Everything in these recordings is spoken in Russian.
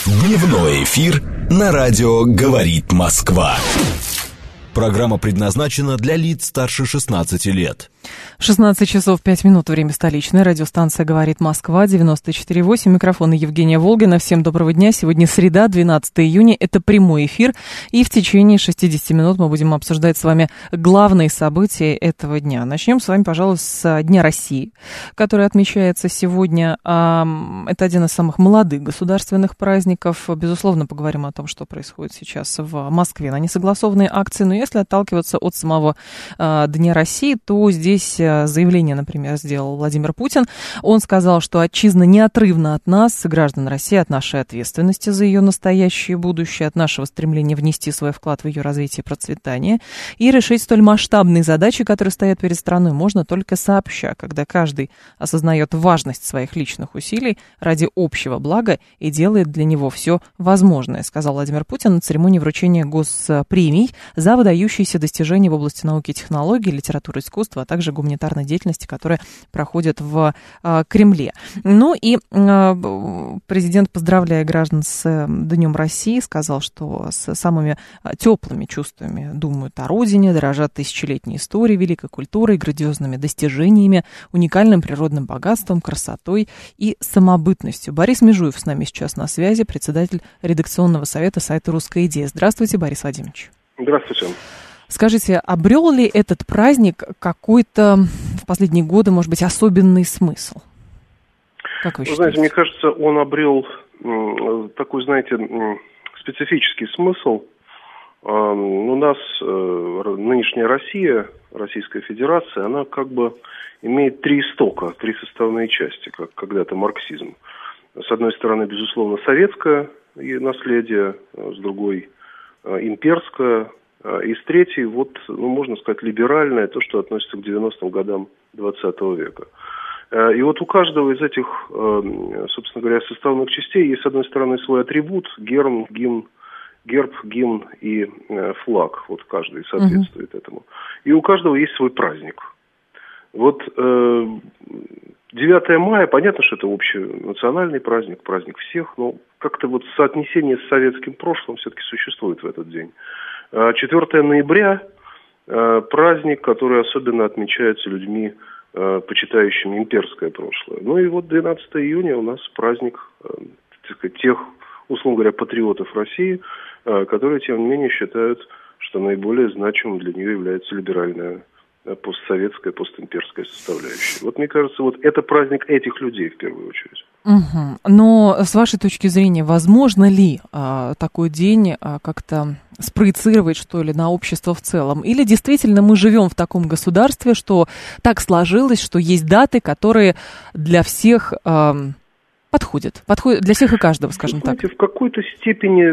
Дневной эфир на радио «Говорит Москва». Программа предназначена для лиц старше 16 лет. 16 часов 5 минут, время столичное. Радиостанция «Говорит Москва», 94,8. Микрофон Евгения Волгина. Всем доброго дня. Сегодня среда, 12 июня. Это прямой эфир. И в течение 60 минут мы будем обсуждать с вами главные события этого дня. Начнем с вами, пожалуй, с Дня России, который отмечается сегодня. Это один из самых молодых государственных праздников. Безусловно, поговорим о том, что происходит сейчас в Москве на несогласованные акции. Но если отталкиваться от самого Дня России, то здесь заявление, например, сделал Владимир Путин. Он сказал, что отчизна неотрывна от нас, граждан России, от нашей ответственности за ее настоящее и будущее, от нашего стремления внести свой вклад в ее развитие и процветание. И решить столь масштабные задачи, которые стоят перед страной, можно только сообща, когда каждый осознает важность своих личных усилий ради общего блага и делает для него все возможное, сказал Владимир Путин на церемонии вручения госпремий за выдающиеся достижения в области науки и технологий, литературы и искусства, а также гуманитарной деятельности, которая проходит в Кремле. Ну и президент, поздравляя граждан с Днем России, сказал, что с самыми теплыми чувствами думают о родине, дорожат тысячелетней историей, великой культурой, грандиозными достижениями, уникальным природным богатством, красотой и самобытностью. Борис Межуев с нами сейчас на связи, председатель редакционного совета сайта «Русская идея». Здравствуйте, Борис Владимирович. Здравствуйте. Скажите, обрел ли этот праздник какой-то в последние годы, может быть, особенный смысл? Как вы считаете? Знаете, мне кажется, он обрел такой, знаете, специфический смысл. У нас нынешняя Россия, Российская Федерация, она как бы имеет три истока, три составные части, как когда-то марксизм. С одной стороны, безусловно, советское наследие, с другой имперское, и с третьей, можно сказать, либеральное, то, что относится к 90-м годам 20 века. И вот у каждого из этих, собственно говоря, составных частей есть, с одной стороны, свой атрибут, герб, гимн и флаг. Вот каждый соответствует этому. И у каждого есть свой праздник. 9 мая, понятно, что это общенациональный праздник, праздник всех, но как-то соотнесение с советским прошлым все-таки существует в этот день. 4 ноября праздник, который особенно отмечается людьми, почитающими имперское прошлое. Ну и 12 июня у нас праздник тех, условно говоря, патриотов России, которые, тем не менее, считают, что наиболее значимым для нее является либеральная постсоветская, постимперская составляющая. Мне кажется, это праздник этих людей в первую очередь. Угу. Но с вашей точки зрения, возможно ли такой день как-то спроецировать, что ли, на общество в целом? Или действительно мы живем в таком государстве, что так сложилось, что есть даты, которые для всех подходят для всех и каждого, скажем так? В какой-то степени,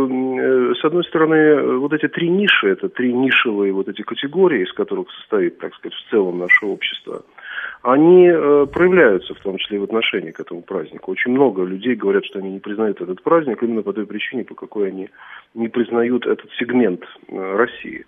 с одной стороны, эти три ниши, это три нишевые эти категории, из которых состоит, так сказать, в целом наше общество, они проявляются, в том числе и в отношении к этому празднику. Очень много людей говорят, что они не признают этот праздник именно по той причине, по какой они не признают этот сегмент России.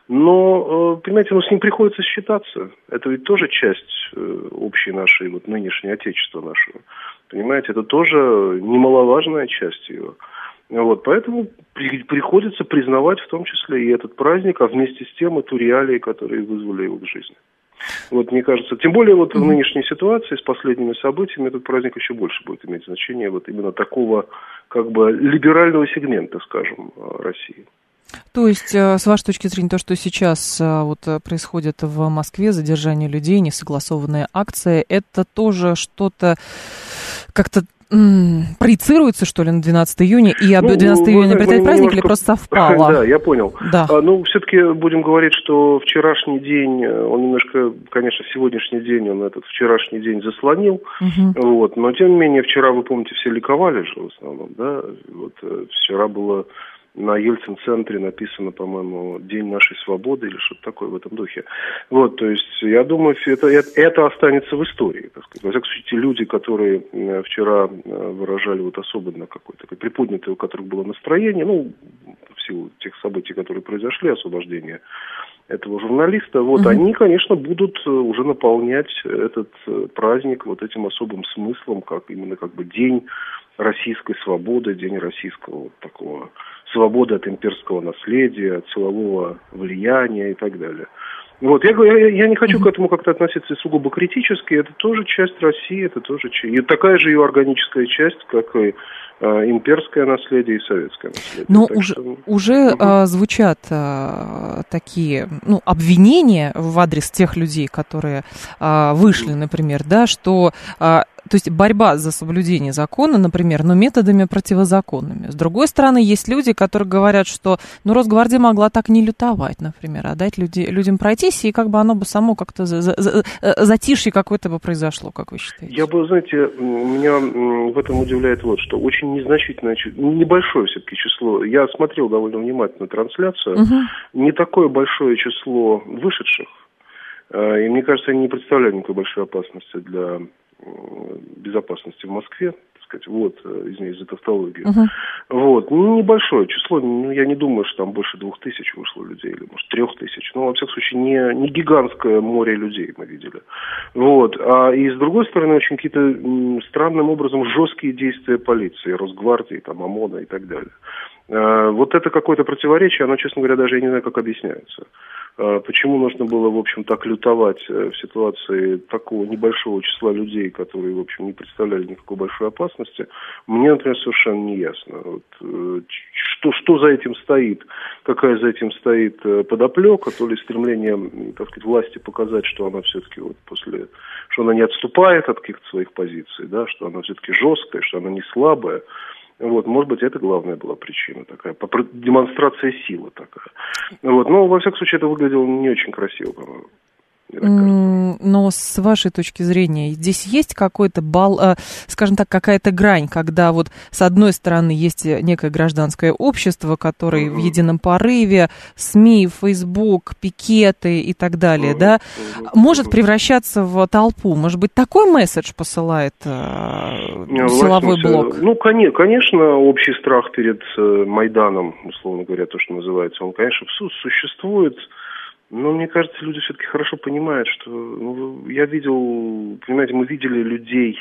Но, понимаете, с ним приходится считаться. Это ведь тоже часть общей нашей, нынешней отечества нашего. Понимаете, это тоже немаловажная часть ее. Поэтому приходится признавать в том числе и этот праздник, а вместе с тем и ту реалии, которые вызвали его к жизни. Мне кажется, тем более в нынешней ситуации с последними событиями этот праздник еще больше будет иметь значение именно такого либерального сегмента, скажем, России. То есть, с вашей точки зрения, то, что сейчас происходит в Москве, задержание людей, несогласованная акция, это тоже что-то как-то проецируется, что ли, на 12 июня, и 12 июня определяет праздник, или просто совпало? Да, я понял. Да. Все-таки будем говорить, что вчерашний день, он немножко, конечно, сегодняшний день, он этот вчерашний день заслонил, но, тем не менее, вчера, вы помните, все ликовали же в основном, да, вчера было на Ельцин-центре написано, по-моему, «День нашей свободы» или что-то такое в этом духе. То есть, я думаю, это останется в истории, так сказать. Во всяком случае, те люди, которые вчера выражали особенно какое-то приподнятое, у которых было настроение, в силу тех событий, которые произошли, освобождение этого журналиста, вот, они, конечно, будут уже наполнять этот праздник вот этим особым смыслом, как именно как бы день российской свободы, день российского вот такого свободы от имперского наследия, от силового влияния и так далее. Вот, я не хочу к этому как-то относиться сугубо критически, это тоже часть России, это тоже и такая же ее органическая часть, как и имперское наследие и советское наследие. Но уже звучат такие обвинения в адрес тех людей, которые вышли, например, да, что... То есть борьба за соблюдение закона, например, но методами противозаконными. С другой стороны, есть люди, которые говорят, что Росгвардия могла так не лютовать, например, а дать людям пройтись, и как бы оно бы само как-то затишье какое-то бы произошло, как вы считаете? Знаете, меня в этом удивляет вот что. Очень незначительное, небольшое все-таки число. Я смотрел довольно внимательно трансляцию. Не такое большое число вышедших. И мне кажется, они не представляют никакой большой опасности для безопасности в Москве, так сказать, извините за тавтологию. Небольшое число, я не думаю, что там больше 2000 вышло людей, или, может, 3000, во всяком случае, не гигантское море людей мы видели. И с другой стороны, очень какие-то странным образом жесткие действия полиции, Росгвардии, ОМОНа и так далее. Вот это какое-то противоречие, оно, честно говоря, даже я не знаю, как объясняется. Почему нужно было, в общем, так лютовать в ситуации такого небольшого числа людей, которые, в общем, не представляли никакой большой опасности, мне, например, совершенно не ясно. Что за этим стоит, какая за этим стоит подоплека, то ли стремление, так сказать, власти показать, что она все-таки что она не отступает от каких-то своих позиций, да, что она все-таки жесткая, что она не слабая. Может быть, это главная была причина такая, демонстрация силы такая. Но, во всяком случае, это выглядело не очень красиво, по-моему. Но с вашей точки зрения, здесь есть какой-то скажем так, какая-то грань, когда с одной стороны есть некое гражданское общество, которое в едином порыве, СМИ, Фейсбук, пикеты и так далее, да, может превращаться в толпу. Может быть, такой месседж посылает силовой блок? Конечно, общий страх перед Майданом, условно говоря, то, что называется, он, конечно, существует. Но мне кажется, люди все-таки хорошо понимают, что я видел, понимаете, мы видели людей,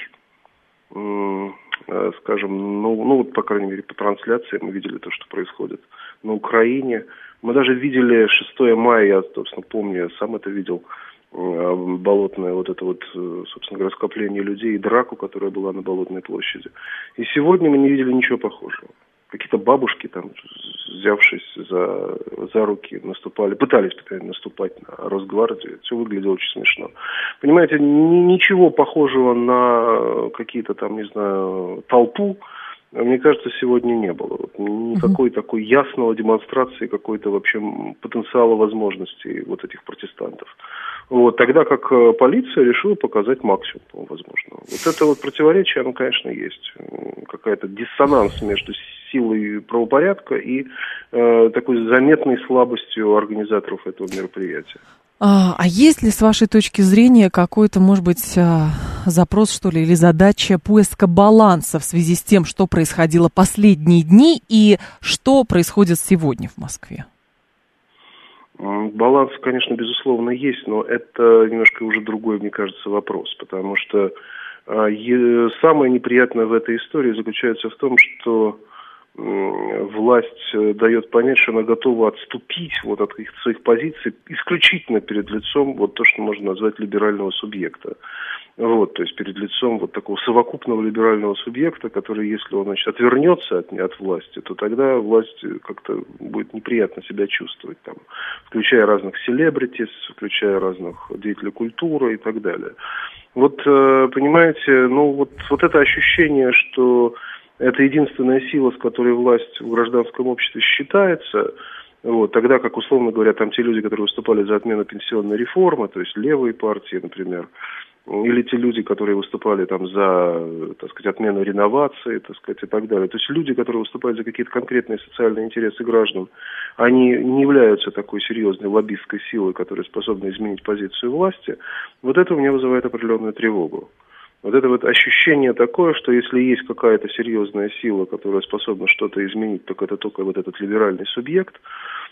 скажем, по крайней мере, по трансляции мы видели то, что происходит на Украине. Мы даже видели 6 мая, я, собственно, помню, я сам это видел, болотное собственно говоря, скопление людей и драку, которая была на Болотной площади. И сегодня мы не видели ничего похожего. Какие-то бабушки, взявшись за руки, пытались наступать на Росгвардию. Все выглядело очень смешно. Понимаете, ничего похожего на какие-то толпу, мне кажется, сегодня не было. Никакой такой ясного демонстрации какой-то вообще потенциала возможностей этих протестантов. Тогда как полиция решила показать максимум возможного. Это противоречие, оно, конечно, есть. Какая-то диссонанс между силой правопорядка и такой заметной слабостью организаторов этого мероприятия. А есть ли, с вашей точки зрения, какой-то, может быть, запрос, что ли, или задача поиска баланса в связи с тем, что происходило последние дни и что происходит сегодня в Москве? Баланс, конечно, безусловно, есть, но это немножко уже другой, мне кажется, вопрос, потому что самое неприятное в этой истории заключается в том, что власть дает понять, что она готова отступить от каких-то своих позиций исключительно перед лицом то, что можно назвать либерального субъекта. То есть перед лицом такого совокупного либерального субъекта, который, если он, отвернется от власти, то тогда власть как-то будет неприятно себя чувствовать, включая разных селебритис, включая разных деятелей культуры и так далее. Понимаете, это ощущение, что это единственная сила, с которой власть в гражданском обществе считается, тогда как, условно говоря, те люди, которые выступали за отмену пенсионной реформы, то есть левые партии, например, или те люди, которые выступали за, так сказать, отмену реновации, так сказать, и так далее. То есть люди, которые выступают за какие-то конкретные социальные интересы граждан, они не являются такой серьезной лоббистской силой, которая способна изменить позицию власти. Это у меня вызывает определенную тревогу. Это ощущение такое, что если есть какая-то серьезная сила, которая способна что-то изменить, так это только этот либеральный субъект.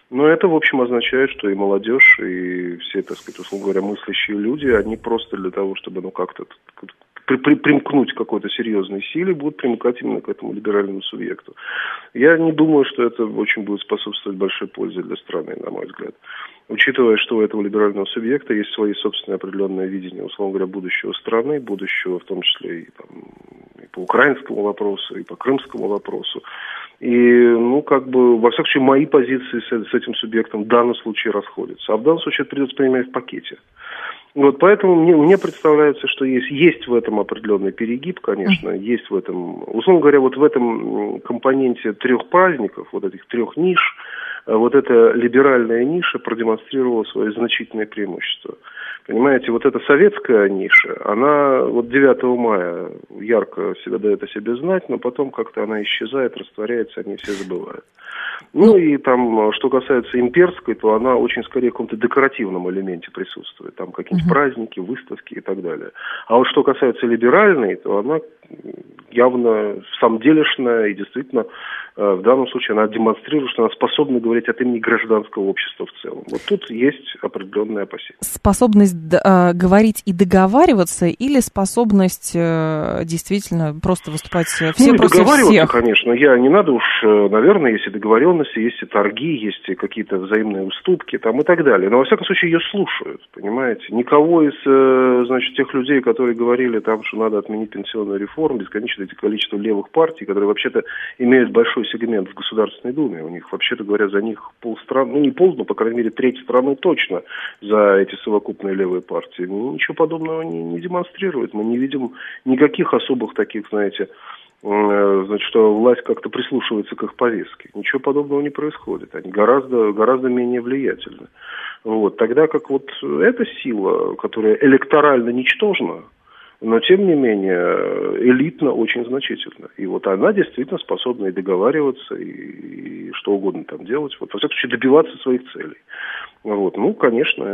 Но это, в общем, означает, что и молодежь, и все, так сказать, условно говоря, мыслящие люди, они просто для того, чтобы, как-то примкнуть к какой-то серьезной силе, будут примыкать именно к этому либеральному субъекту. Я не думаю, что это очень будет способствовать большой пользе для страны, на мой взгляд. Учитывая, что у этого либерального субъекта есть свои собственные определенные видения, условно говоря, будущего страны, будущего в том числе и по украинскому вопросу, и по крымскому вопросу. И, во всяком случае, мои позиции с этим субъектом в данном случае расходятся. А в данном случае это придется принимать в пакете. Поэтому мне представляется, что есть в этом определенный перегиб, конечно, есть в этом, условно говоря, в этом компоненте 3 праздников, этих 3 ниш, эта либеральная ниша продемонстрировала свои значительные преимущества. Понимаете, эта советская ниша, она 9 мая ярко дает о себе знать, но потом как-то она исчезает, растворяется, они все забывают. И что касается имперской, то она очень скорее в каком-то декоративном элементе присутствует. Там какие-нибудь праздники, выставки и так далее. А что касается либеральной, то она явно самделишная и действительно в данном случае она демонстрирует, что она способна говорить от имени гражданского общества в целом. Тут есть определенные опасения. Способность говорить и договариваться или способность действительно просто выступать все против договариваться, всех? Конечно. Не надо уж, наверное, есть и договоренности, есть и торги, есть и какие-то взаимные уступки и так далее. Но, во всяком случае, ее слушают, понимаете. Никого из, тех людей, которые говорили что надо отменить пенсионную реформу, бесконечное количество левых партий, которые вообще-то имеют большой сегмент в Государственной Думе. У них, вообще-то говоря, за них полстраны, не пол, но, по крайней мере, треть страны точно за эти совокупные левые партии. Ничего подобного не демонстрирует. Мы не видим никаких особых таких, что власть как-то прислушивается к их повестке. Ничего подобного не происходит. Они гораздо менее влиятельны. Тогда как эта сила, которая электорально ничтожна, но, тем не менее, элитно очень значительно. И она действительно способна и договариваться, и что угодно там делать. Во всяком случае, добиваться своих целей. Конечно,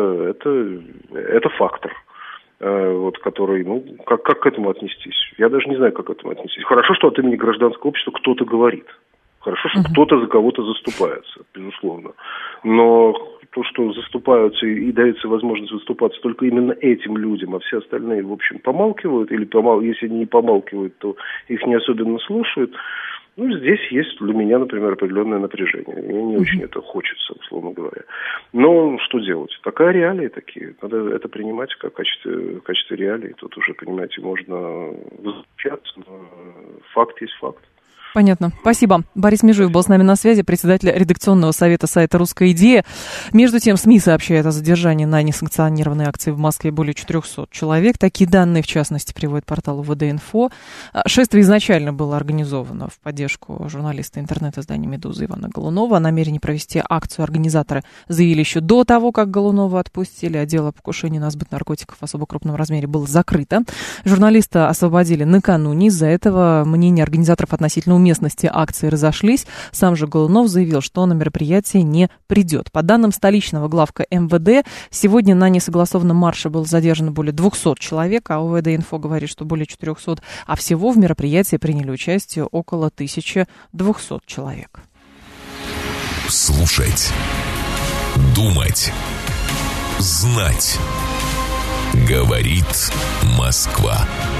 это фактор, который, как к этому отнестись? Я даже не знаю, как к этому отнестись. Хорошо, что от имени гражданского общества кто-то говорит. Хорошо, что кто-то за кого-то заступается, безусловно. Но то, что заступаются и дается возможность выступаться только именно этим людям, а все остальные, в общем, помалкивают, или если они не помалкивают, то их не особенно слушают, здесь есть для меня, например, определенное напряжение. Мне не очень это хочется, условно говоря. Но что делать? Такая реалии такие. Надо это принимать в качестве реалий. Тут уже, понимаете, можно возмущаться, но факт есть факт. Понятно. Спасибо. Борис Межуев был с нами на связи, председатель редакционного совета сайта «Русская идея». Между тем, СМИ сообщают о задержании на несанкционированной акции в Москве более 400 человек. Такие данные, в частности, приводит портал УВД-Инфо. Шествие изначально было организовано в поддержку журналиста интернет-издания «Медуза» Ивана Голунова. О намерении провести акцию организаторы заявили еще до того, как Голунова отпустили, а дело о покушении на сбыт наркотиков в особо крупном размере было закрыто. Журналиста освободили накануне. Из-за этого мнения организаторов относительно уместности акции разошлись. Сам же Голунов заявил, что на мероприятие не придет. По данным столичного главка МВД, сегодня на несогласованном марше было задержано более 200 человек, а УВД-Инфо говорит, что более 400, а всего в мероприятии приняли участие около 1200 человек. Слушать, думать, знать. Говорит Москва.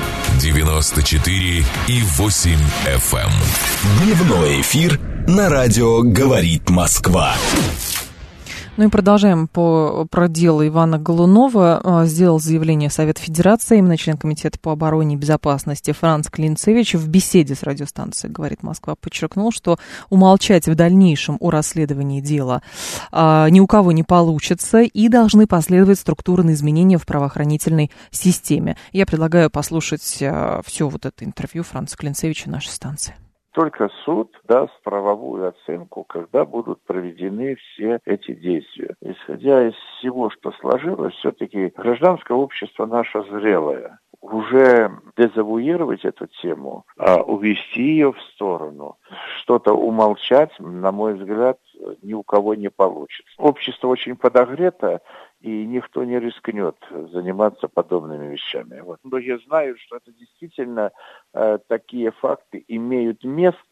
94,8 FM. Дневной эфир на радио «Говорит Москва». И продолжаем про дело Ивана Голунова. Сделал заявление Совет Федерации, именно член Комитета по обороне и безопасности Франц Клинцевич в беседе с радиостанцией «Говорит Москва» подчеркнул, что умолчать в дальнейшем о расследовании дела ни у кого не получится, и должны последовать структурные изменения в правоохранительной системе. Я предлагаю послушать все это интервью Франца Клинцевича нашей станции. Только суд даст правовую оценку, когда будут проведены все эти действия. Исходя из всего, что сложилось, все-таки гражданское общество наше зрелое. Уже дезавуировать эту тему, увести ее в сторону, что-то умолчать, на мой взгляд, ни у кого не получится. Общество очень подогрето, и никто не рискнет заниматься подобными вещами. Многие знают, что это действительно такие факты имеют место,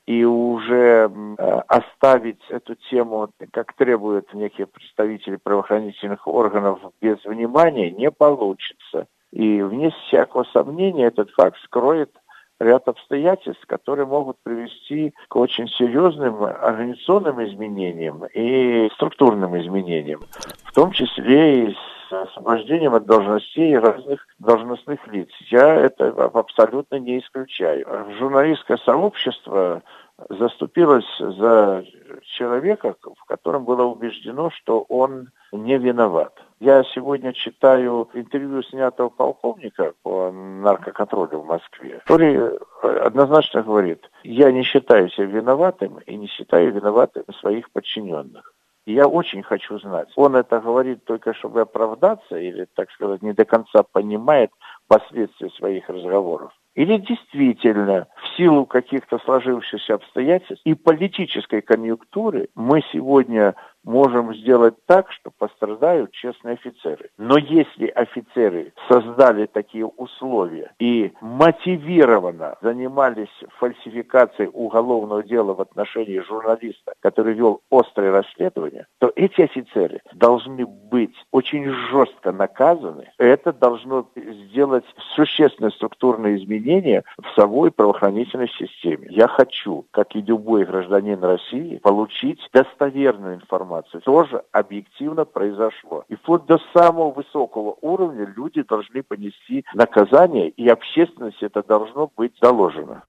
и уже оставить эту тему, как требуют некие представители правоохранительных органов, без внимания не получится. И вне всякого сомнения этот факт скроет ряд обстоятельств, которые могут привести к очень серьезным организационным изменениям и структурным изменениям, в том числе и с освобождением от должностей разных должностных лиц. Я это абсолютно не исключаю. Журналистское сообщество заступилось за человека, в котором было убеждено, что он не виноват. Я сегодня читаю интервью снятого полковника по наркоконтролю в Москве, который однозначно говорит: я не считаю себя виноватым и не считаю виноватым своих подчиненных. И я очень хочу знать, он это говорит только чтобы оправдаться или, так сказать, не до конца понимает последствия своих разговоров. Или действительно, в силу каких-то сложившихся обстоятельств и политической конъюнктуры мы сегодня можем сделать так, что пострадают честные офицеры. Но если офицеры создали такие условия и мотивированно занимались фальсификацией уголовного дела в отношении журналиста, который вел острое расследование, то эти офицеры должны быть очень жестко наказаны. Это должно сделать существенные структурные изменения в самой правоохранительной системе. Я хочу, как и любой гражданин России, получить достоверную информацию. Тоже объективно произошло. И вплоть до самого высокого уровня люди должны понести наказание, и общественности это должно быть доложено.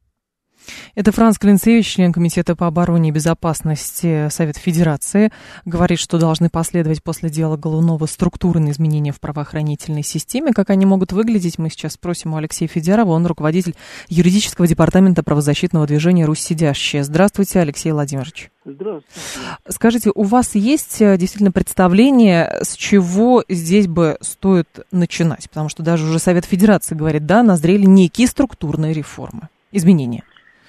Это Франц Клинцевич, член Комитета по обороне и безопасности Совета Федерации, говорит, что должны последовать после дела Голунова структурные изменения в правоохранительной системе. Как они могут выглядеть, мы сейчас спросим у Алексея Федярова. Он руководитель юридического департамента правозащитного движения «Русь сидящая». Здравствуйте, Алексей Владимирович. Здравствуйте. Скажите, у вас есть действительно представление, с чего здесь бы стоит начинать? Потому что даже уже Совет Федерации говорит, да, назрели некие структурные реформы, изменения.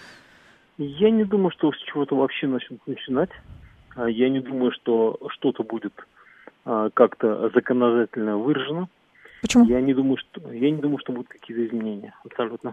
Я не думаю, что с чего-то вообще начнут начинать. Я не думаю, что что-то будет как-то законодательно выражено. Почему? Я не думаю, что будут какие-то изменения. Абсолютно.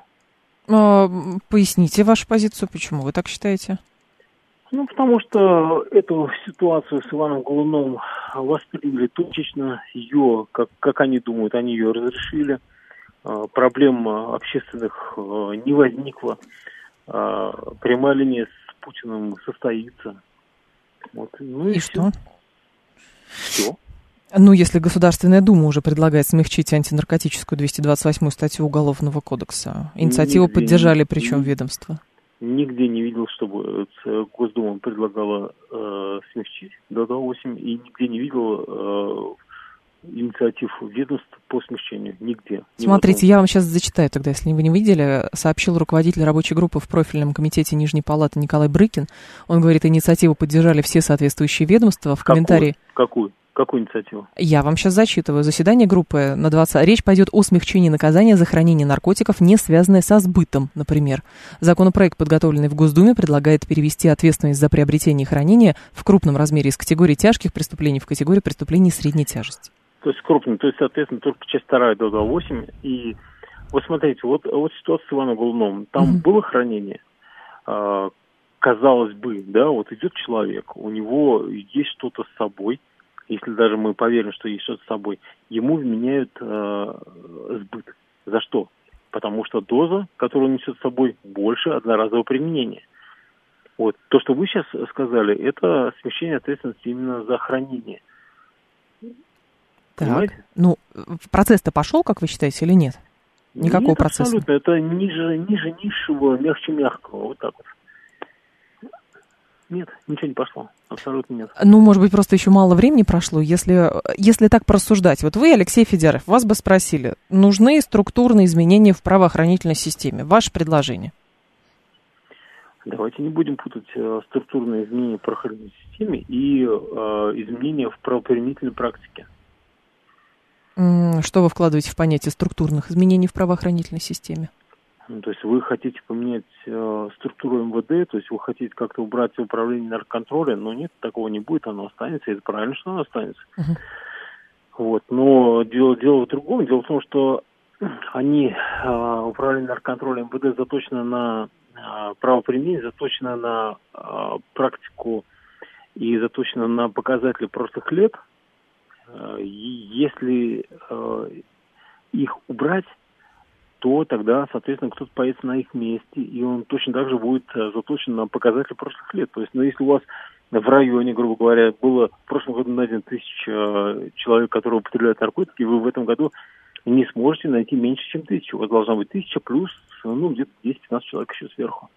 Поясните вашу позицию, почему вы так считаете? Потому что эту ситуацию с Иваном Голуновым восприняли точечно. Ее, как они думают, они ее разрешили. Проблем общественных не возникло. Прямая линия с Путиным состоится. Вот. И что? Все. Если Государственная Дума уже предлагает смягчить антинаркотическую 228-ю статью Уголовного кодекса, инициативу поддержали, причем ведомство? Нигде не видел, чтобы Госдума предлагала смягчить до 8, и нигде не видел инициатив ведомств по смягчению. Нигде. Смотрите, я вам сейчас зачитаю тогда, если вы не видели. Сообщил руководитель рабочей группы в профильном комитете Нижней Палаты Николай Брыкин. Он говорит, инициативу поддержали все соответствующие ведомства. В комментарии... Какую инициативу? Я вам сейчас зачитываю. Заседание группы на 20... Речь пойдет о смягчении наказания за хранение наркотиков, не связанное со сбытом, например. Законопроект, подготовленный в Госдуме, предлагает перевести ответственность за приобретение и хранение в крупном размере из категории тяжких преступлений в категорию преступлений средней тяжести. То есть крупный, то есть, соответственно, только часть 2 до 2.8. И вот смотрите, вот ситуация с Иваном Голуновым. Там было хранение. Казалось бы, да, вот идет человек, у него есть что-то с собой. Если даже мы поверим, что есть что-то с собой, ему вменяют сбыт. За что? Потому что доза, которую он несет с собой, больше одноразового применения. Вот. То, что вы сейчас сказали, это смягчение ответственности именно за хранение. Так, понимаете? Процесс-то пошел, как вы считаете, или нет? Никакого нет, процесса? Абсолютно. Это ниже низшего, мягче мягкого. Вот так вот. Нет, ничего не пошло. Абсолютно нет. Может быть, просто еще мало времени прошло. Если так порассуждать, вот вы, Алексей Федяров, вас бы спросили, нужны структурные изменения в правоохранительной системе? Ваше предложение? Давайте не будем путать структурные изменения в правоохранительной системе и изменения в правоприменительной практике. Что вы вкладываете в понятие структурных изменений в правоохранительной системе? То есть вы хотите поменять структуру МВД, то есть вы хотите как-то убрать управление наркоконтролем, но нет, такого не будет, оно останется, и это правильно, что оно останется. Вот. Но дело в другом. Дело в том, что управление наркоконтролем МВД заточено на правоприменение заточено на практику и заточено на показатели прошлых лет. Если их убрать, то тогда, соответственно, кто-то появится на их месте, и он точно так же будет заточен на показатели прошлых лет. То есть, если у вас в районе, грубо говоря, было в прошлом году найдено 1000 человек, которые употребляют наркотики, вы в этом году не сможете найти меньше, чем 1000. У вас должна быть 1000 плюс, где-то 10-15 человек еще сверху.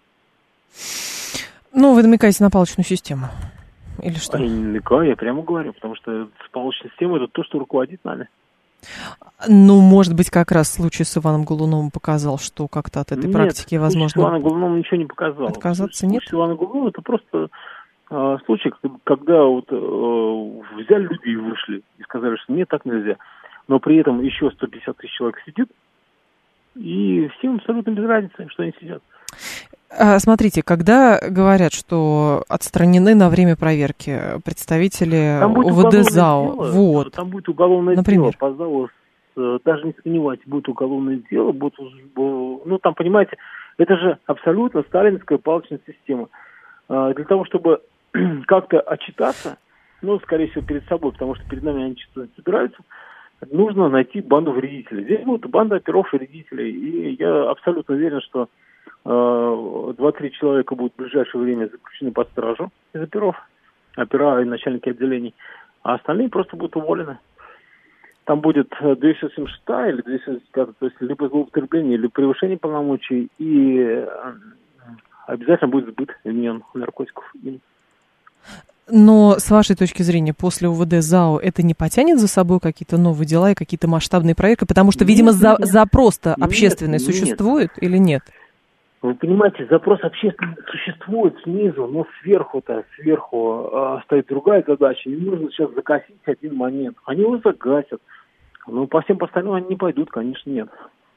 Вы намекаете на палочную систему? Или что? Я не намекаю, я прямо говорю, потому что палочная система – это то, что руководит нами. Может быть, как раз случай с Иваном Голуновым показал, что как-то от этой практики, возможно... Нет, с Иваном Голуновым ничего не показал. Отказаться нет? С Иваном Голуновым это просто случай, когда взяли люди и вышли, и сказали, что нет, так нельзя. Но при этом еще 150 тысяч человек сидит, и всем абсолютно без разницы, что они сидят. Смотрите, когда говорят, что отстранены на время проверки представители УВД ЗАО, там будет уголовное например? дело по ЗАО, даже не сомневайтесь, будет уголовное дело, там, понимаете, это же абсолютно сталинская палочная система. Для того, чтобы как-то отчитаться, скорее всего, перед собой, потому что перед нами они что-то собираются, нужно найти банду вредителей. Здесь будет банда оперов и вредителей, и я абсолютно уверен, что 2-3 человека будут в ближайшее время заключены под стражу из оперов, опера и начальники отделений, а остальные просто будут уволены. Там будет 276 или 275, то есть либо злоупотребление, либо превышение полномочий, и обязательно будет сбыт вменен наркотиков. Но, с вашей точки зрения, после УВД ЗАО это не потянет за собой какие-то новые дела и какие-то масштабные проекты? Потому что, видимо, запрос-то общественный существует или нет? Вы понимаете, запрос общественный существует снизу, но сверху стоит другая задача. Им нужно сейчас загасить один момент. Они его загасят. Но по всем остальным они не пойдут, конечно, нет.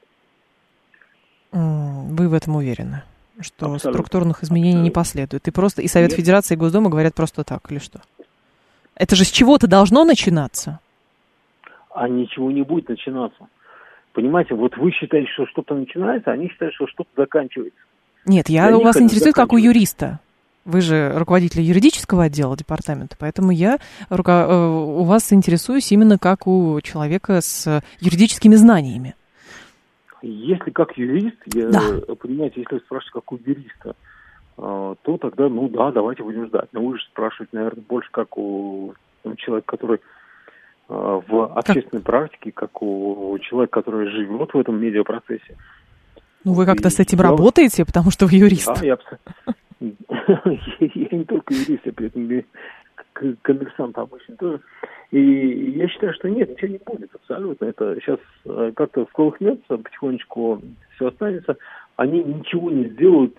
Вы в этом уверены? Что абсолютно. Структурных изменений не последует? И Совет Федерации и Госдума говорят просто так, или что? Это же с чего-то должно начинаться? А ничего не будет начинаться. Понимаете, вы считаете, что что-то начинается, а они считают, что что-то заканчивается. Нет, у вас интересует, как у юриста. Вы же руководитель юридического отдела департамента, поэтому я у вас интересуюсь именно как у человека с юридическими знаниями. Если как юрист, понимаете, если вы спрашиваете, как у юриста, то тогда, давайте будем ждать. Но вы же спрашиваете, наверное, больше как у человека, который в общественной практике, как у человека, который живет в этом медиапроцессе. Вы как-то с этим работаете, потому что вы юрист. Да, я не только юрист, я при этом коммерсант обычно тоже. И я считаю, что нет, ничего не будет абсолютно. Это сейчас как-то всколыхнется, потихонечку все останется. Они ничего не сделают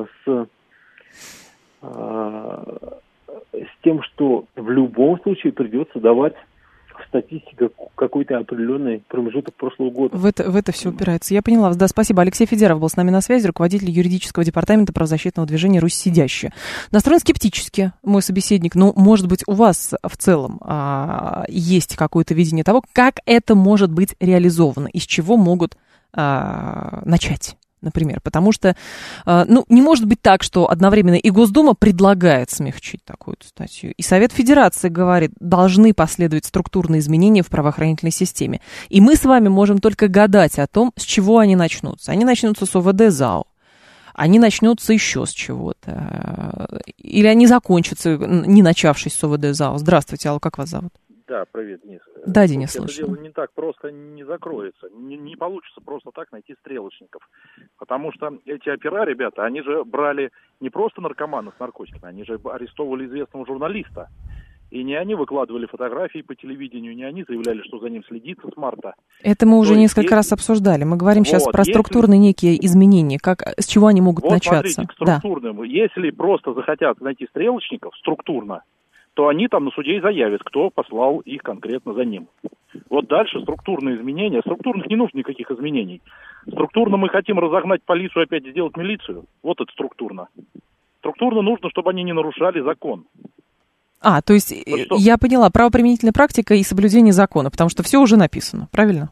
с тем, что в любом случае придется давать в статистике какой-то определенный промежуток прошлого года. В это все упирается. Я поняла вас. Да, спасибо. Алексей Федеров был с нами на связи, руководитель юридического департамента правозащитного движения «Русь сидящая». Настроен скептически мой собеседник, но, может быть, у вас в целом есть какое-то видение того, как это может быть реализовано, из чего могут начать. Например, потому что, не может быть так, что одновременно и Госдума предлагает смягчить такую статью, и Совет Федерации говорит, должны последовать структурные изменения в правоохранительной системе. И мы с вами можем только гадать о том, с чего они начнутся. Они начнутся с ОВД ЗАО, они начнутся еще с чего-то, или они закончатся, не начавшись с ОВД ЗАО. Здравствуйте, алло, как вас зовут? Да, привет, Денис. Да, Денис, слушаю. Это дело не так просто не закроется. Не получится просто так найти стрелочников. Потому что эти опера, ребята, они же брали не просто наркоманов с наркотиками, они же арестовывали известного журналиста. И не они выкладывали фотографии по телевидению, не они заявляли, что за ним следится с марта. Это мы уже несколько раз обсуждали. Мы говорим сейчас про структурные некие изменения, с чего они могут начаться. Смотрите, к структурным. Да. Если просто захотят найти стрелочников структурно, то они там на суде и заявят, кто послал их конкретно за ним. Вот дальше структурные изменения. Структурных не нужно никаких изменений. Структурно мы хотим разогнать полицию, опять сделать милицию. Вот это структурно. Структурно нужно, чтобы они не нарушали закон. То есть, я поняла, правоприменительная практика и соблюдение закона, потому что все уже написано, правильно?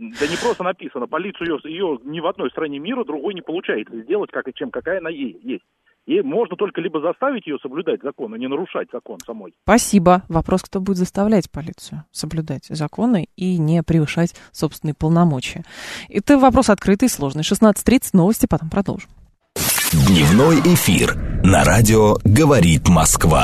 Да не просто написано. Полицию ее ни в одной стране мира другой не получается сделать, какая она есть. И можно только либо заставить ее соблюдать закон, а не нарушать закон самой. Спасибо. Вопрос, кто будет заставлять полицию соблюдать законы и не превышать собственные полномочия. Это вопрос открытый и сложный. 16:30, новости, потом продолжим. Дневной эфир на радио «Говорит Москва».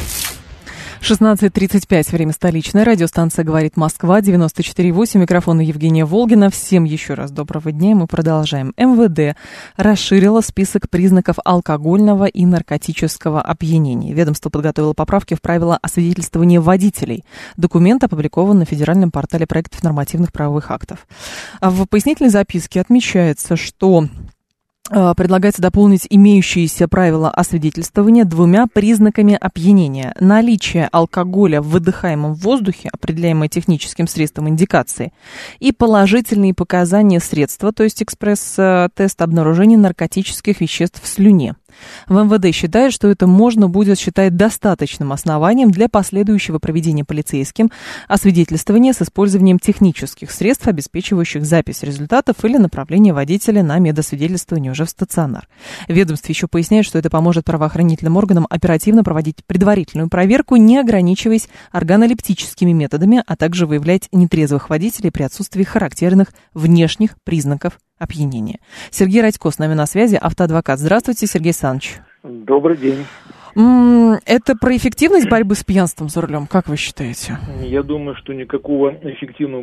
16:35, время столичное. Радиостанция «Говорит Москва», 94,8. Микрофон Евгения Волгина. Всем еще раз доброго дня. Мы продолжаем. МВД расширило список признаков алкогольного и наркотического опьянения. Ведомство подготовило поправки в правила освидетельствования водителей. Документ опубликован на федеральном портале проектов нормативных правовых актов. В пояснительной записке отмечается, что предлагается дополнить имеющиеся правила освидетельствования двумя признаками опьянения. Наличие алкоголя в выдыхаемом воздухе, определяемое техническим средством индикации, и положительные показания средства, то есть экспресс-тест обнаружения наркотических веществ в слюне. В МВД считают, что это можно будет считать достаточным основанием для последующего проведения полицейским освидетельствования с использованием технических средств, обеспечивающих запись результатов или направление водителя на медосвидетельствование уже в стационар. Ведомство еще поясняет, что это поможет правоохранительным органам оперативно проводить предварительную проверку, не ограничиваясь органолептическими методами, а также выявлять нетрезвых водителей при отсутствии характерных внешних признаков опьянения. Сергей Радько с нами на связи, автоадвокат. Здравствуйте, Сергей Александрович. Добрый день. Это про эффективность борьбы с пьянством за рулем, как вы считаете? Я думаю, что никакой эффективной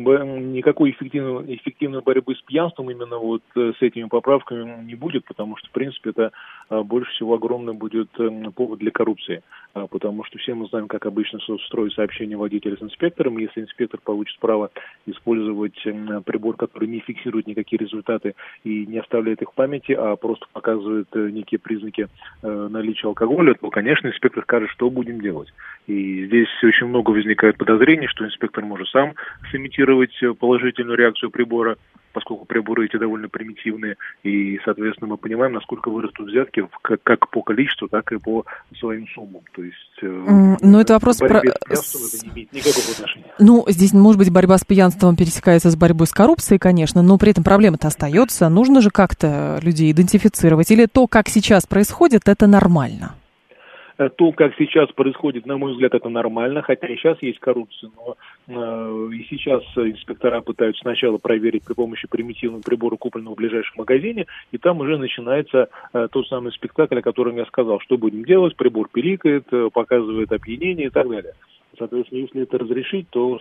борьбы с пьянством именно вот с этими поправками не будет, потому что, в принципе, это больше всего огромный будет повод для коррупции. Потому что все мы знаем, как обычно строят сообщение водителя с инспектором. Если инспектор получит право использовать прибор, который не фиксирует никакие результаты и не оставляет их в памяти, а просто показывает некие признаки наличия алкоголя, то, конечно, инспектор скажет, что будем делать. И здесь очень много возникает подозрений, что инспектор может сам сымитировать положительную реакцию прибора, поскольку приборы эти довольно примитивные, и, соответственно, мы понимаем, насколько вырастут взятки как по количеству, так и по своим суммам. То есть, но это вопрос про... это не имеет никакого отношения. Ну, здесь, может быть, борьба с пьянством пересекается с борьбой с коррупцией, конечно, но при этом проблема-то остается. Нужно же как-то людей идентифицировать. Или то, как сейчас происходит, это нормально? То, как сейчас происходит, на мой взгляд, это нормально, хотя и сейчас есть коррупция, но и сейчас инспектора пытаются сначала проверить при помощи примитивного прибора, купленного в ближайшем магазине, и там уже начинается тот самый спектакль, о котором я сказал, что будем делать, прибор пиликает, показывает опьянение и так далее. Соответственно, если это разрешить, то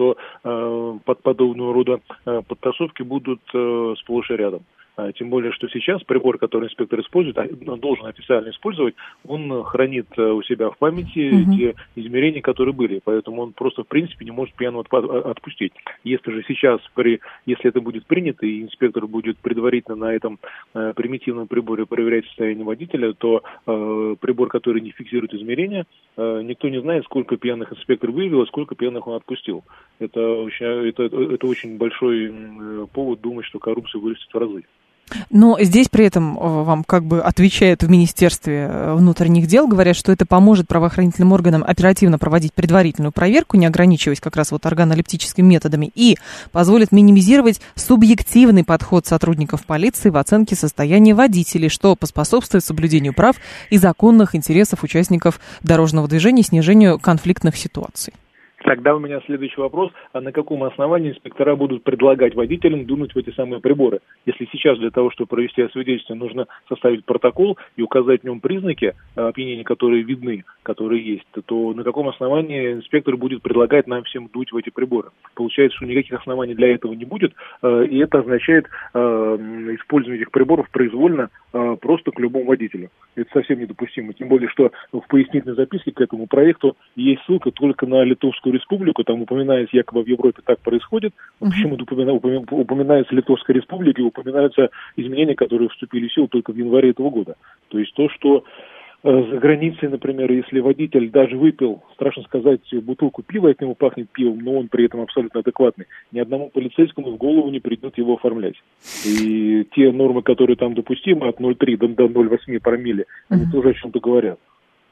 под подобного рода подтасовки будут сплошь и рядом. Тем более, что сейчас прибор, который инспектор использует, должен официально использовать, он хранит у себя в памяти те измерения, которые были. Поэтому он просто, в принципе, не может пьяного отпустить. Если же сейчас, если это будет принято, и инспектор будет предварительно на этом примитивном приборе проверять состояние водителя, то прибор, который не фиксирует измерения, никто не знает, сколько пьяных инспектор выявил, и сколько пьяных он отпустил. Это очень большой повод думать, что коррупция вырастет в разы. Но здесь при этом вам как бы отвечают в Министерстве внутренних дел, говорят, что это поможет правоохранительным органам оперативно проводить предварительную проверку, не ограничиваясь как раз вот органолептическими методами, и позволит минимизировать субъективный подход сотрудников полиции в оценке состояния водителей, что поспособствует соблюдению прав и законных интересов участников дорожного движения и снижению конфликтных ситуаций. Тогда у меня следующий вопрос. А на каком основании инспектора будут предлагать водителям дунуть в эти самые приборы? Если сейчас для того, чтобы провести освидетельствование, нужно составить протокол и указать в нем признаки опьянения, которые видны, которые есть, то на каком основании инспектор будет предлагать нам всем дуть в эти приборы? Получается, что никаких оснований для этого не будет, и это означает использование этих приборов произвольно просто к любому водителю. Это совсем недопустимо. Тем более, что в пояснительной записке к этому проекту есть ссылка только на Литовскую Республику. Там упоминается, якобы в Европе так происходит. Почему-то упоминается Литовская Республика и упоминаются изменения, которые вступили в силу только в январе этого года. То есть то, что за границей, например, если водитель даже выпил, страшно сказать, бутылку пива, от него пахнет пивом, но он при этом абсолютно адекватный, ни одному полицейскому в голову не придет его оформлять. И те нормы, которые там допустимы, от 0,3 до 0,8 промилле, они тоже о чем-то говорят.